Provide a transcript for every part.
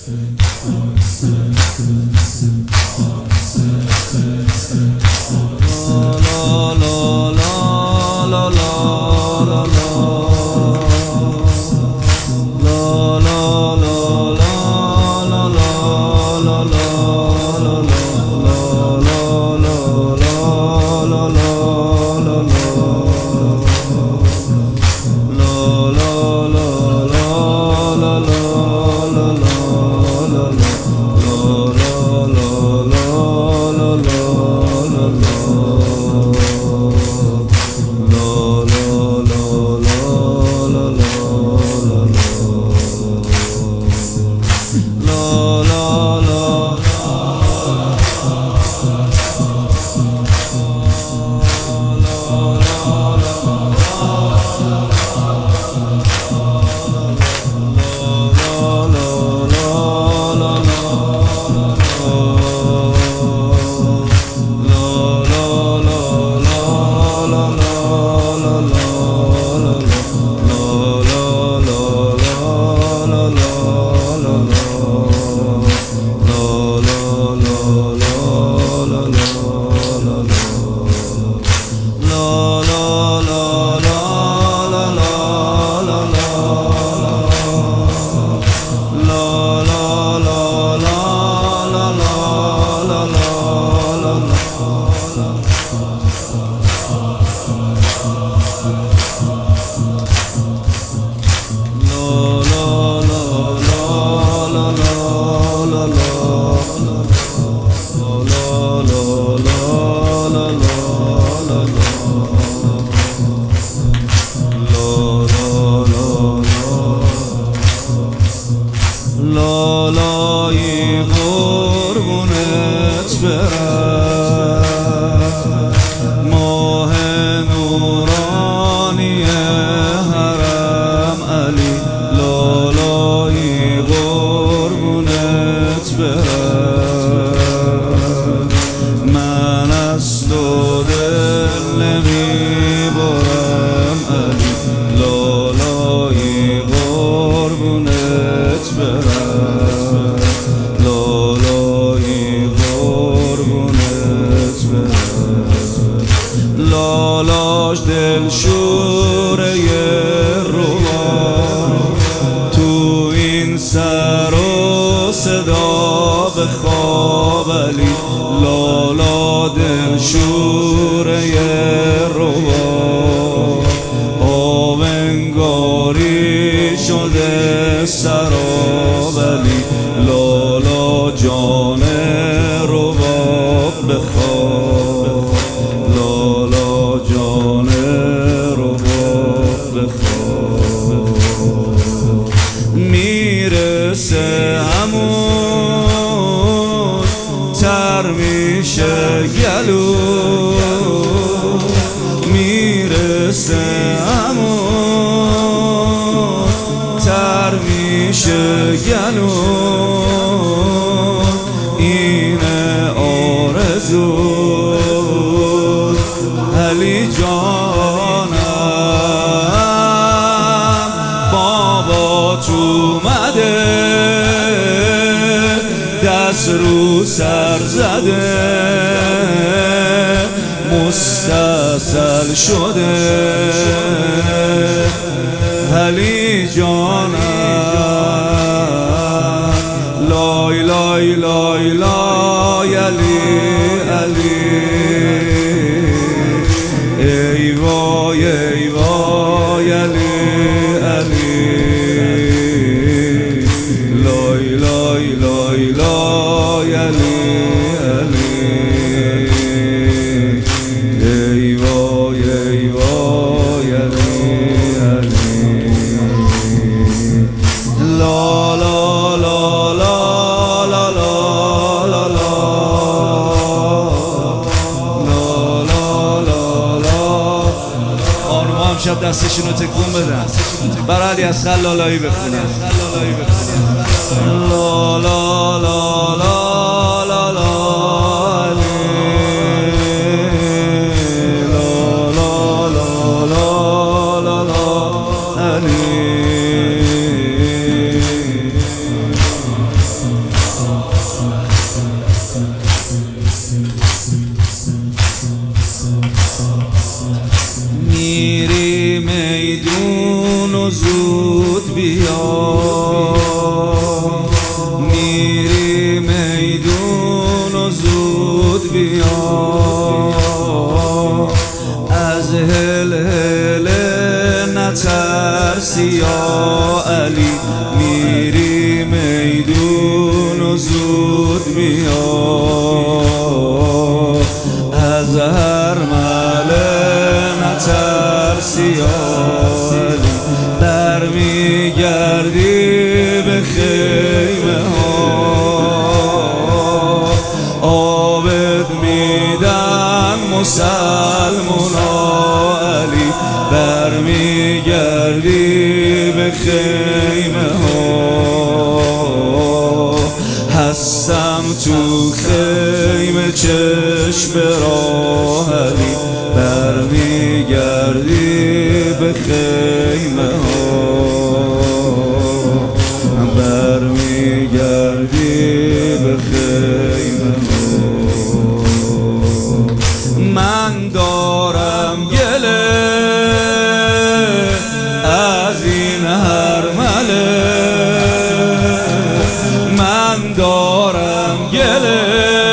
لالایی قربونت برم، ماه نورانی حرم علی، لالایی قربونت برم. من از تو دل نمیبرم علی، لالایی قربونت برم، لالایی قربونت برم. لالاش دلشوره روان، تو این سر و صدا بخواب علی، لالا دلشوره روان، آب انگاری شده سراب علی، لالا جان رباب بخواب، لالا جان رباب بخواب. میرسه همون تر میشه گلو، میرسه همون تر میشه گلو، اینه آرزو علی جانم. بابا اومده دست رو سر زده، مستصل شده علی جانم. لای لای لای لای علی علی، ای وای ای وای علی علی، لای لای لای لای علی علی، ای وای ای وای علی علی. لا لا لا لا لا لا لا لا لا. خانوما هم شب دستشون رو تکون بدن، برای علی اصغر لالایی بخونن. لا لا لا لا لا لا علی، لا لا لا لا لا لا علی. و زود بیا، از هر مله نترسی علی، برمیگردی به خیمه ها، عابد میدن مسلمونا علی، برمیگردی به خیمه ها، هستم تو خیمه چشم راه علی، برمیگردی به خیمه ها، برمیگردی به خیمه ها. من دارم گله از این هرمله، من دارم گله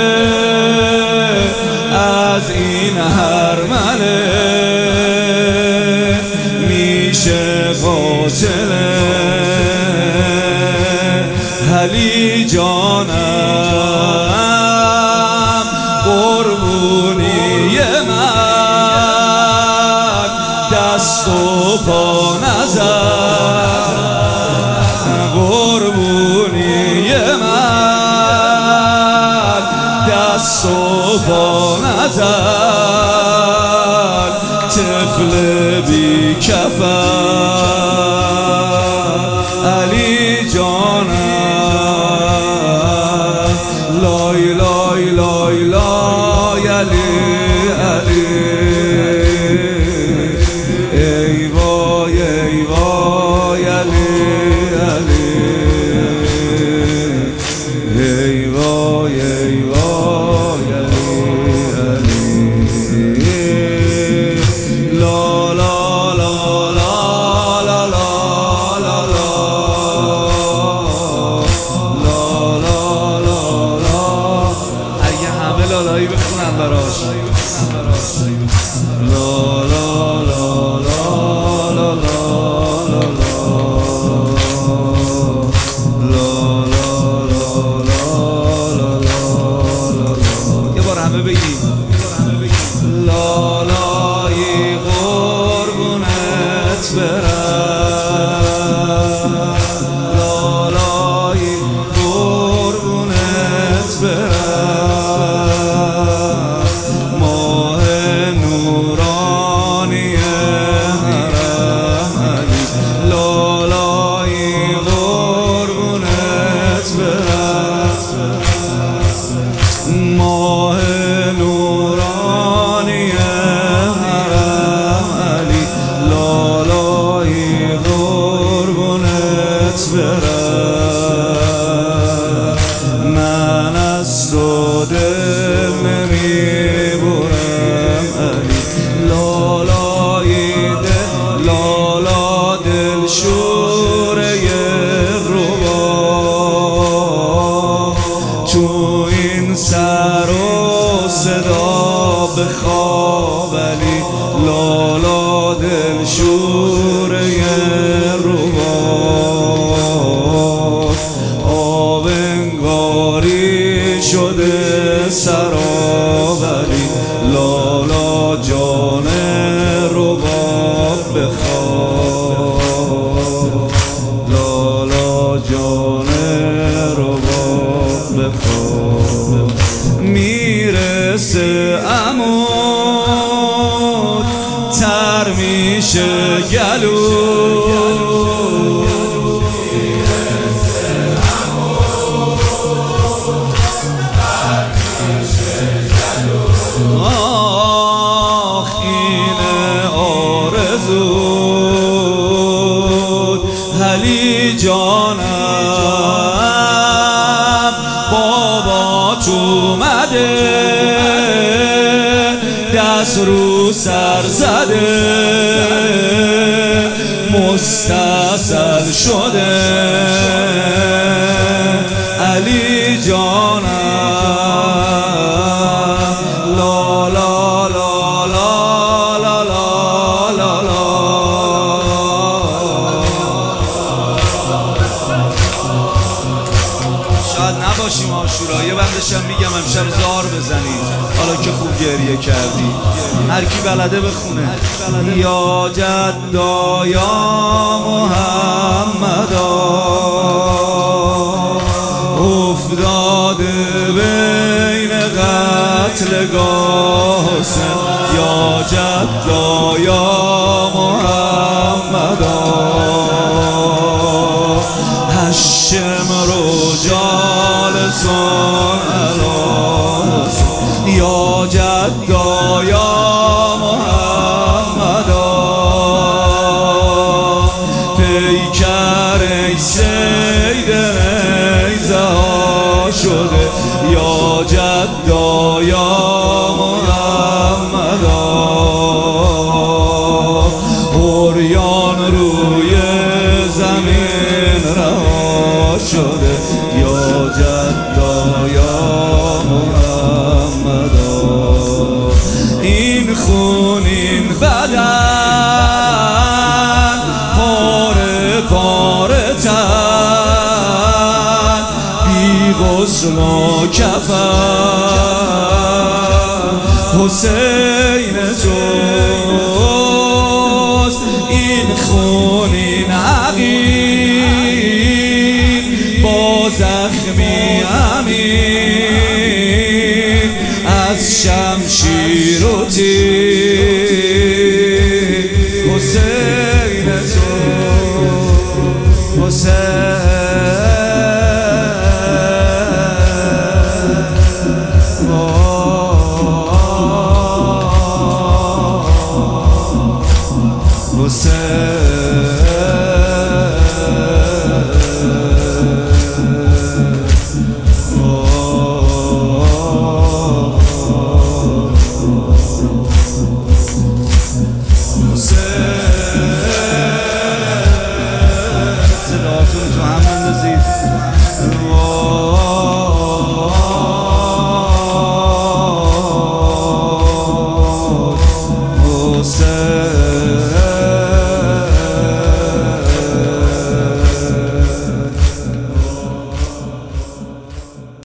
از این هرمله، میشه قاتله علی جانم، قربونی من دست و پا نزن، قربونی من دست و پا نزن، طفل بی کفن علی جانم، لای لای لای لای علی علی، ای وای ای وای علی علی، ای وای ای وای علی علی، لا لا لا لا لا لا لا لا لا، اگه همه لالایی بخونم براش، لا لا لا لا لا لا لا لا لا، یه بار همه بگیم لالایی قربونت برم، لالایی قربونت برم، ماه نورانی حرم علی، لالایی قربونت برم، ماه نورانی حرم علی، لالایی قربونت برم، من از تو دل نمیبرم علی، لالایی دل، لالا دل شوره ربا، تو این سر و صدا بخواب علی، لالا دل شوره ربا، آب انگاری شده سراب علی، لالا جان رباب بخواب، لالا جان رباب بخواب، میرسه عمود تر میشه گلو، آخ این آرزود علی جانم، بابات اومده دست رو سر زده، مستصل شده علی جانم، لا لا لا لا لا لا لا لا، شاید نباشیم عاشورا. یه بندشم میگم امشب زار بزنید حالا که خوب گریه کردی. هر کی بلده بخونه. یا جدا یا محمدا افتاده بین قتلگاه حسین. یا جدا یا محمدا هشم رجالسون علی حسین. یا جدا یا محمدا پیکر ای سید نیزه ها شده. یا جدا یا محمدا عریان روی زمین رها شده. یا جدا یا محمدا این خون این بدن پاره پاره تن بی غسل و کفن حسین توست. این خون این عقیق با زخمی امین از شمشیر و تیر